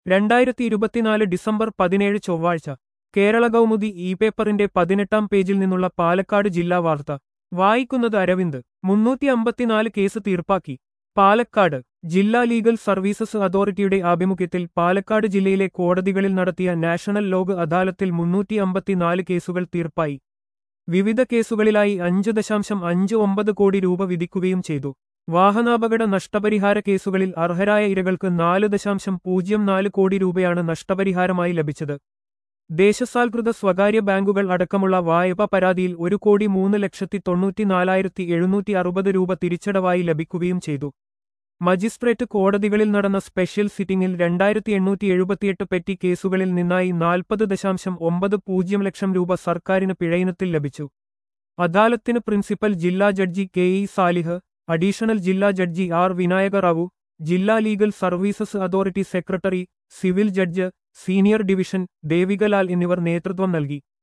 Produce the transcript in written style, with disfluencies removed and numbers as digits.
2024 December 17 ചൊവ്വാഴ്ച Kerala Kaumudi E പേപ്പറിന്റെ 18-ാം പേജിൽ നിന്നുള്ള പാലക്കാട് ജില്ലാ വാർത്ത വായിക്കുന്നത് അരവിന്ദ് 354 കേസ് തീർപ്പാക്കി പാലക്കാട് ജില്ലാ ലീഗൽ സർവീസസ് അതോറിറ്റിയുടെ ആഭിമുഖ്യത്തിൽ പാലക്കാട് ജില്ലയിലെ കോടതികളിൽ നടത്തിയ നാഷണൽ ലോക് അദാലത്തിൽ 354 കേസുകൾ തീർപ്പായി വിവിധ കേസുകളിലായി 5.59 കോടി രൂപ വിധിക്കുകയും ചെയ്തു വാഹനാപകട നഷ്ടപരിഹാര കേസുകളിൽ അർഹരായ ഇരകൾക്ക് 4.04 കോടി രൂപയാണ് നഷ്ടപരിഹാരമായി ലഭിച്ചത് ദേശസാൽകൃത സ്വകാര്യ ബാങ്കുകൾ അടക്കമുള്ള വായ്പ പരാതിയിൽ 1,03,94,760 രൂപ തിരിച്ചടവായി ലഭിക്കുകയും ചെയ്തു മജിസ്ട്രേറ്റ് കോടതികളിൽ നടന്ന സ്പെഷ്യൽ സിറ്റിംഗിൽ 2,878 പെറ്റി കേസുകളിൽ നിന്നായി 40.90 ലക്ഷം രൂപ സർക്കാരിന് പിഴയിനത്തിൽ ലഭിച്ചു അദാലത്തിന് പ്രിൻസിപ്പൽ ജില്ലാ ജഡ്ജി കെ.ഇ. സാലിഹ് അഡീഷണൽ ജില്ലാ ജഡ്ജി ആർ. വിനായക റാവു ജില്ലാ legal services authority secretary civil judge senior division Devikalal എന്നിവർ നേതൃത്വം നൽകി